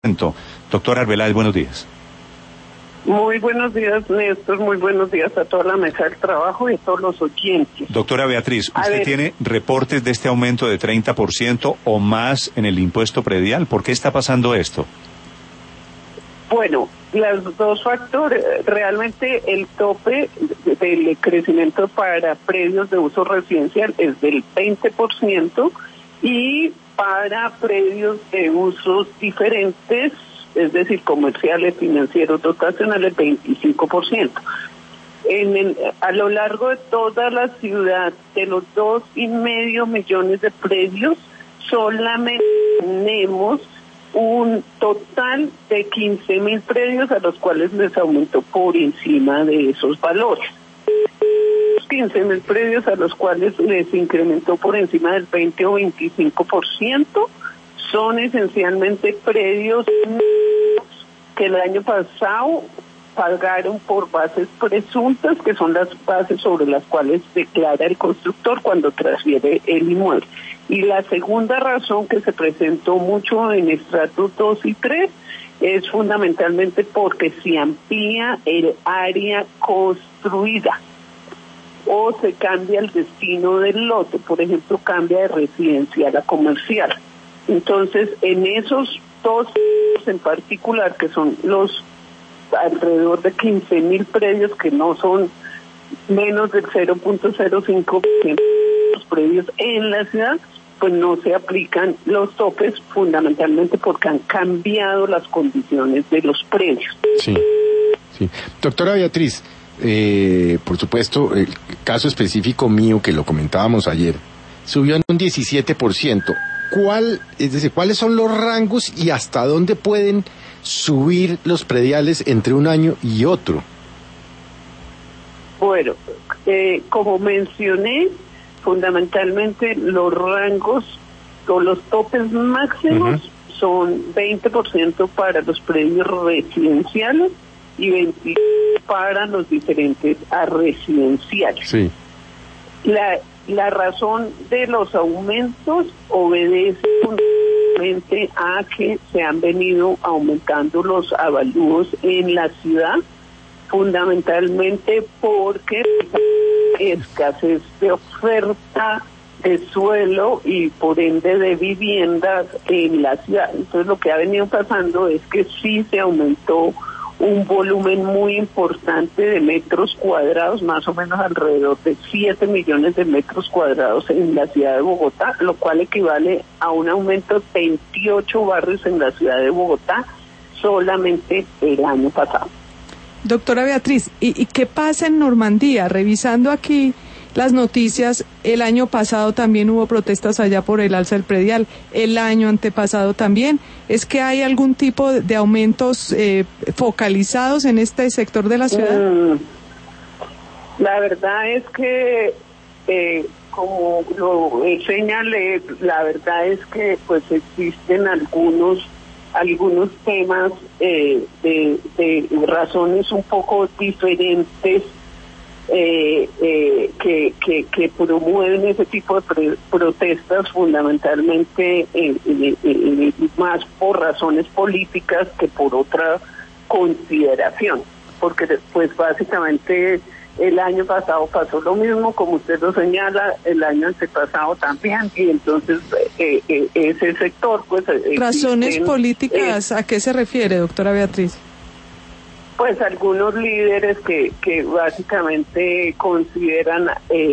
Doctora Arbeláez, buenos días. Muy buenos días, Néstor. Muy buenos días a toda la mesa del trabajo y a todos los oyentes. Doctora Beatriz, ¿usted tiene reportes de este aumento de 30% o más en el impuesto predial? ¿Por qué está pasando esto? Bueno, los dos factores, realmente el tope del crecimiento para predios de uso residencial es del 20% y para predios de usos diferentes, es decir, comerciales, financieros, dotacionales, 25%. A lo largo de toda la ciudad, de los 2,5 millones de predios, solamente tenemos un total de 15,000 predios a los cuales les aumentó por encima de esos valores. 15,000 predios a los cuales les incrementó por encima del 20 o 25%, son esencialmente predios que el año pasado pagaron por bases presuntas, que son las bases sobre las cuales declara el constructor cuando transfiere el inmueble. Y la segunda razón que se presentó mucho en estratos 2 y 3 es fundamentalmente porque se amplía el área construida o se cambia el destino del lote, por ejemplo, cambia de residencial a comercial. Entonces, en esos dos en particular, que son los alrededor de 15,000 predios, que no son menos del 0.05% de los predios en la ciudad, pues no se aplican los topes, fundamentalmente porque han cambiado las condiciones de los predios. Sí. Doctora Beatriz, por supuesto, el caso específico mío, que lo comentábamos ayer, subió en un 17%. ¿Cuáles son los rangos y hasta dónde pueden subir los prediales entre un año y otro? Bueno, como mencioné, fundamentalmente los rangos o los topes máximos son 20% para los predios residenciales y 20% para los diferentes residenciales. Sí. La razón de los aumentos obedece fundamentalmente a que se han venido aumentando los avalúos en la ciudad, fundamentalmente porque escasez de oferta de suelo y por ende de viviendas en la ciudad. Entonces lo que ha venido pasando es que sí se aumentó un volumen muy importante de metros cuadrados, más o menos alrededor de 7 millones de metros cuadrados en la ciudad de Bogotá, lo cual equivale a un aumento de 28 barrios en la ciudad de Bogotá solamente el año pasado. Doctora Beatriz, ¿y qué pasa en Normandía? Revisando aquí las noticias, el año pasado también hubo protestas allá por el alza del predial, el año antepasado también. ¿Es que hay algún tipo de aumentos focalizados en este sector de la ciudad? La verdad es que, como lo señalé, la verdad es que pues existen algunos temas de razones un poco diferentes que promueven ese tipo de protestas, fundamentalmente más por razones políticas que por otra consideración, porque pues básicamente el año pasado pasó lo mismo, como usted lo señala, el año antepasado también, y entonces ese sector pues razones políticas, ¿a qué se refiere, doctora Beatriz? Pues algunos líderes que básicamente consideran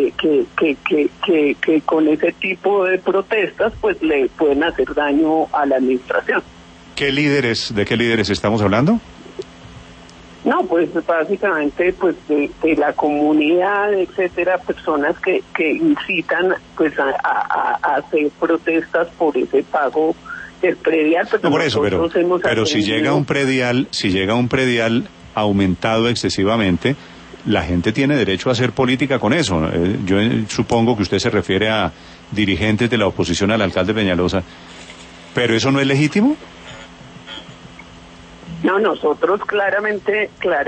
que con ese tipo de protestas pues le pueden hacer daño a la administración. ¿De qué líderes estamos hablando? No, pues básicamente pues de la comunidad, etcétera, personas que incitan pues a hacer protestas por ese pago del predial. No, por eso, pero si llega un predial aumentado excesivamente, la gente tiene derecho a hacer política con eso. Yo supongo que usted se refiere a dirigentes de la oposición al alcalde Peñalosa, pero ¿eso no es legítimo? No, nosotros claramente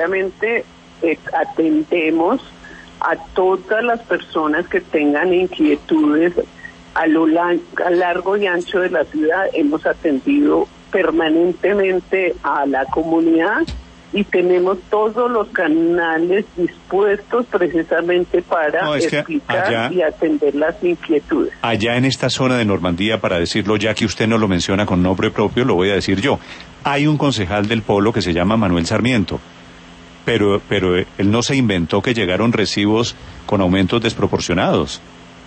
atendemos a todas las personas que tengan inquietudes a lo largo y ancho de la ciudad. Hemos atendido permanentemente a la comunidad y tenemos todos los canales dispuestos precisamente para explicar y atender las inquietudes. Allá en esta zona de Normandía, para decirlo, ya que usted no lo menciona con nombre propio, lo voy a decir yo. Hay un concejal del Polo que se llama Manuel Sarmiento, pero él no se inventó que llegaron recibos con aumentos desproporcionados.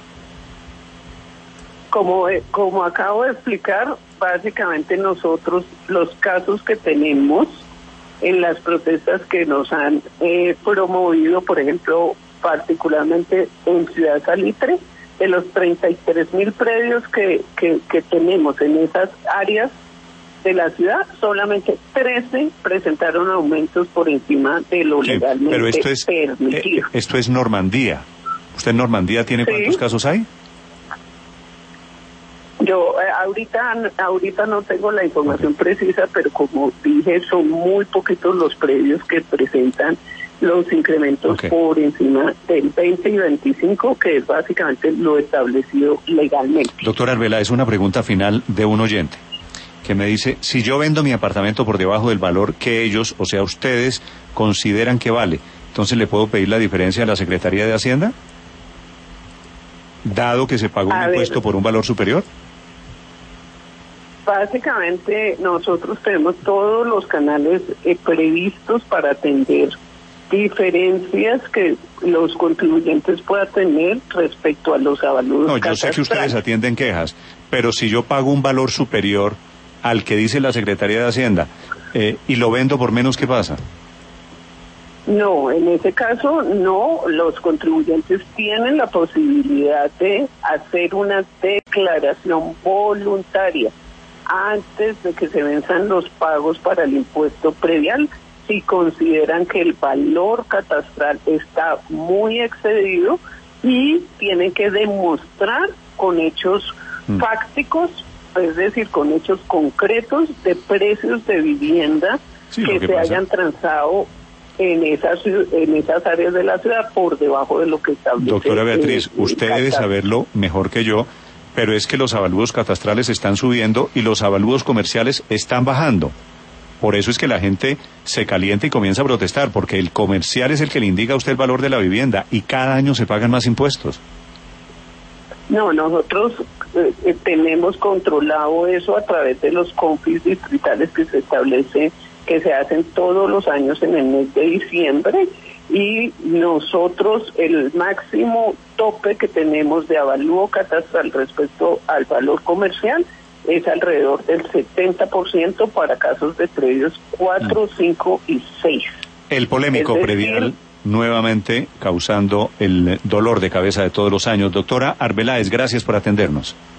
Como acabo de explicar, básicamente nosotros los casos que tenemos en las protestas que nos han promovido, por ejemplo, particularmente en Ciudad Salitre, de los 33.000 predios que tenemos en esas áreas de la ciudad, solamente 13 presentaron aumentos por encima de lo legalmente permitido. Esto es Normandía. ¿Usted en Normandía tiene cuántos casos hay? Yo ahorita no tengo la información precisa, pero como dije, son muy poquitos los predios que presentan los incrementos por encima del 20 y 25, que es básicamente lo establecido legalmente. Doctora Arbeláez, es una pregunta final de un oyente que me dice, si yo vendo mi apartamento por debajo del valor que ellos, o sea, ustedes, consideran que vale, entonces ¿le puedo pedir la diferencia a la Secretaría de Hacienda? Dado que se pagó un impuesto por un valor superior. Básicamente nosotros tenemos todos los canales previstos para atender diferencias que los contribuyentes puedan tener respecto a los avalúos. No, yo sé que ustedes atienden quejas, pero si yo pago un valor superior al que dice la Secretaría de Hacienda y lo vendo por menos, ¿qué pasa? No, en ese caso no, los contribuyentes tienen la posibilidad de hacer una declaración voluntaria antes de que se venzan los pagos para el impuesto predial, si consideran que el valor catastral está muy excedido y tienen que demostrar con hechos fácticos, es decir, con hechos concretos de precios de vivienda que se hayan transado en esas áreas de la ciudad por debajo de lo que establece. Doctora Beatriz, usted debe saberlo mejor que yo, pero es que los avalúos catastrales están subiendo y los avalúos comerciales están bajando. Por eso es que la gente se calienta y comienza a protestar, porque el comercial es el que le indica a usted el valor de la vivienda y cada año se pagan más impuestos. No, nosotros tenemos controlado eso a través de los confis distritales que se hacen todos los años en el mes de diciembre, y nosotros el máximo tope que tenemos de avalúo catastral respecto al valor comercial es alrededor del 70% para casos de predios 4, 5 y 6. El polémico predial nuevamente causando el dolor de cabeza de todos los años. Doctora Arbeláez, gracias por atendernos.